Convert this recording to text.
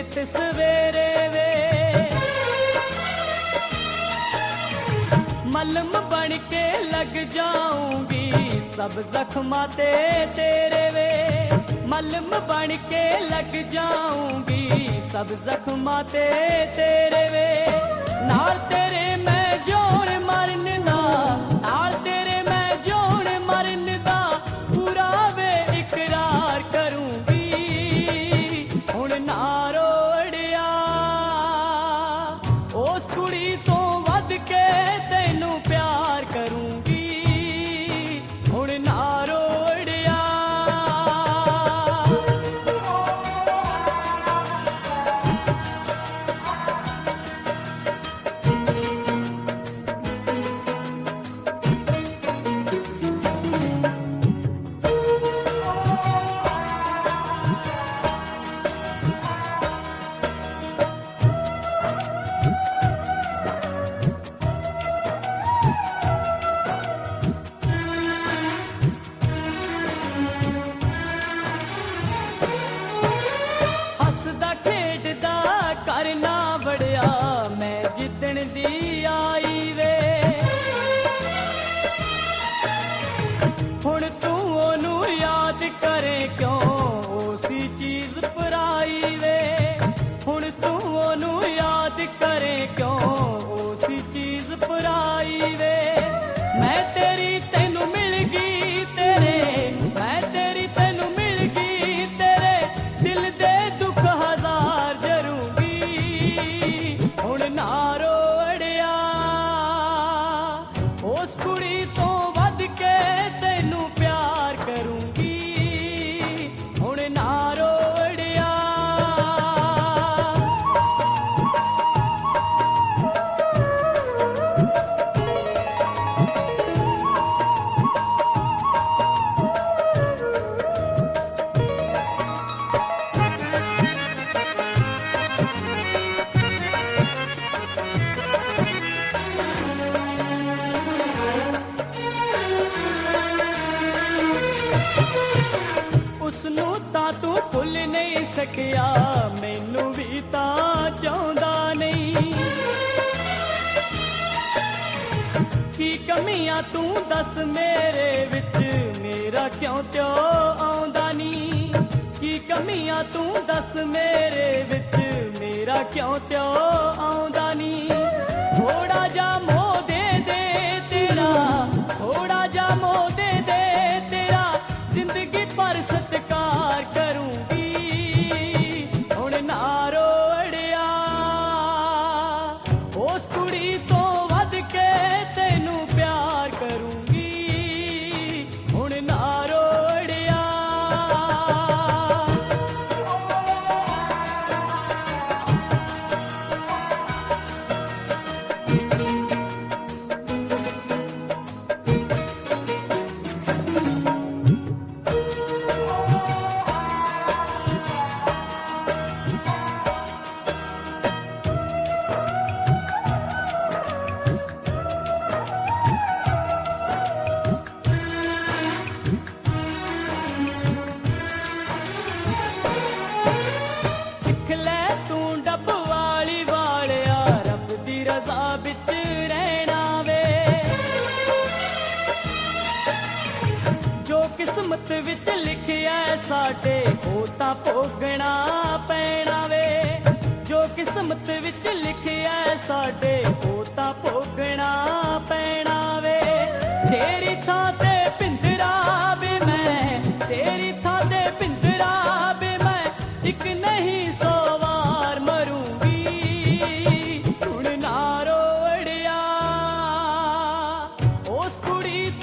ਨਿਤ ਸਵੇਰੇ ਵੇ ਮਲਮ ਬਣ ਕੇ ਲੱਗ ਜਾਊਂਗੀ ਸਭ ਜ਼ਖਮਾਂ ਤੇ ਤੇਰੇ ਵੇ ਮਲਮ ਬਣ ਕੇ ਲੱਗ ਜਾਊਂਗੀ ਸਭ ਜ਼ਖਮਾਂ ਤੇ ਤੇਰੇ ਵੇ ਨਾਲ ਤੇਰੇ ਮੈਂ ਜੋੜ ਮਰਨ ਦਾ ਨਾਲ ਤੇਰੇ ਮੈਂ ਜੋੜ ਮਰਨ ਦਾ ਪੂਰਾ ਵੇ ਇਕਰਾਰ ਕਰੂੰਗੀ ਹੁਣ ਨਾ ਰੋੜਿਆ ਉਸ ਕੁੜੀ ਤੋਂ ਵੱਧ ਕੇ ਤੈਨੂੰ ਪਿਆਰ ਕਰੂੰਗੀ ਹੁਣ ਨਾ ਰੋੜਿਆ ਕਰਨਾ ਬੜਿਆ ਮੈਂ ਜਿੱਦਣ ਦੀ ਆਈ ਵੇ ਹੁਣ ਤੂੰ ਉਹਨੂੰ ਯਾਦ ਕਰੇ ਕਿਉਂ ਉਸੀ ਚੀਜ਼ ਪਰਾਈ ਵੇ ਹੁਣ ਤੂੰ ਉਹਨੂੰ ਯਾਦ ਕਰੇ ਕਿਉਂ ਉਸੀ ਚੀਜ਼ ਪਰਾਈ ਵੇ ਮੈਂ ਤੇਰੀ ਤੈਨੂੰ ਮਿਲ ਗਈ ਤੇਰੇ ਮੈਂ ਤੇਰੀ ਤੈਨੂੰ ਮਿਲ ਗਈ ਤੇਰੇ ਦਿਲ ਦੇ ਦੁੱਖ ਹਜ਼ਾਰ ਜਰੂਗੀ ਹੁਣ ਨਾ ਰੋੜਿਆ ਉਸ ਕੁੜੀ ਤੋਂ ਵੱਧ ਕੇ ਤੈਨੂੰ ਪਿਆਰ ਕਰੂੰਗੀ ਹੁਣ ਨਾ ਰੋੜਿਆ ਉਸਨੂੰ ਤਾਂ ਤੂੰ ਭੁੱਲ ਨਹੀਂ ਸਕਿਆ ਮੈਨੂੰ ਵੀ ਤਾਂ ਚਾਹੁੰਦਾ ਨਹੀਂ ਕੀ ਕਮੀਆਂ ਤੂੰ ਦੱਸ ਮੇਰੇ ਵਿੱਚ ਮੇਰਾ ਕਿਉਂ ਤਿਉ ਆਉਂਦਾ ਨਹੀਂ ਕੀ ਕਮੀਆਂ ਤੂੰ ਦੱਸ ਮੇਰੇ ਵਿੱਚ ਮੇਰਾ ਕਿਉਂ ਤਿਉ ਆਉਂਦਾ ਨਹੀਂ ਥੋੜਾ ਜਿਹਾ ਮੋਹ ਦੇ ਦੇ ਤੇਰਾ ਥੋੜਾ ਜਿਹਾ ਮੋਹ ਦੇ ਦੇ ਤੇਰਾ ਜ਼ਿੰਦਗੀ ਪਰ ਸਤਿਕਾਰ ਕਰੂੰਗੀ ਹੁਣ ਨਾ ਰੋੜਿਆ ਉਸ ਕੁੜੀ ਤੋਂ ਵੱਧ ਕੇ ਤੈਨੂੰ ਪਿਆਰ ਕਰੂੰਗੀ ਹੁਣ ਨਾ ਰੋੜਿਆ ਸਿੱਖ ਲੈ ਤੂੰ ਡੱਬ ਵਾਲੀ ਵਾਲਿਆ ਰੱਬ ਦੀ ਰਜ਼ਾ ਵਿੱਚ ਰਹਿਣਾ ਵੇ ਜੋ ਕਿਸਮਤ ਵਿੱਚ ਲਿਖਿਆ ਸਾਡੇ ਉਹ ਤਾਂ ਭੋਗਣਾ ਪੈਣਾ ਵੇ ਜੋ ਕਿਸਮਤ ਵਿੱਚ ਲਿਖਿਆ ਸਾਡੇ ਉਹ ਤਾਂ ਭੋਗਣਾ ਪੈਣਾ ਵੇ ਤੇਰੀ ਥਾਂ ਤੇ ਪਿੰਦਰਾ ਵੇ ਮੈਂ ਤੇਰੀ ਥਾਂ ਤੇ ਪਿੰਦਰਾ ਵੇ ਮੈਂ ਇੱਕ ਨਹੀਂ 100 ਵਾਰ ਮਰੂੰਗੀ ਹੁਣ ਨਾ ਰੋੜਿਆ ਉਸ ਕੁੜੀ